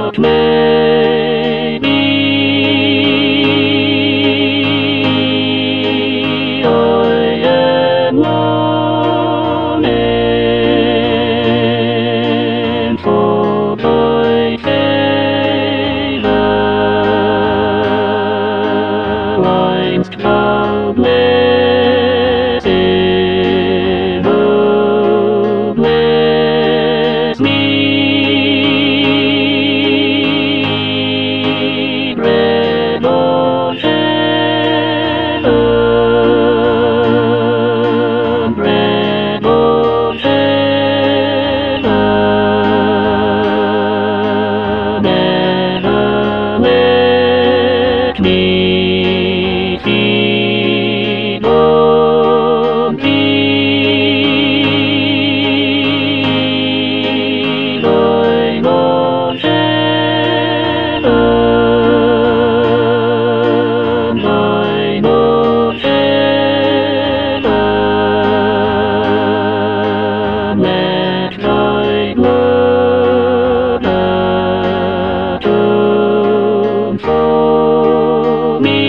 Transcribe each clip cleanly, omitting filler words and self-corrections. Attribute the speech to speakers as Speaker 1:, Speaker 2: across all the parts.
Speaker 1: what may be. I am longing for thy favor, whilst thou blessed, oh, bless me. Bread of heaven, bread of heaven, never let me feed on thee. Thine of heaven, thine of heaven, let thy blood atone for me.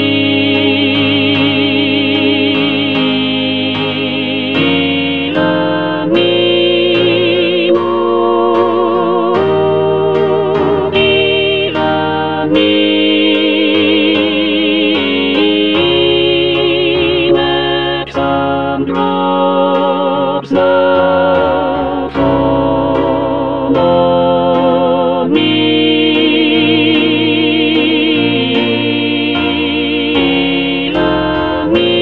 Speaker 1: Love me more, love me. Let some drops now fall on me. Love me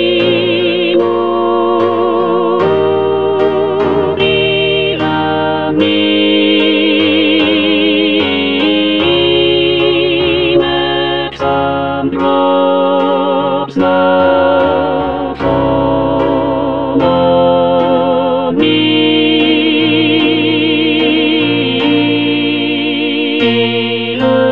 Speaker 1: more, love me. Let some drops now fall on me.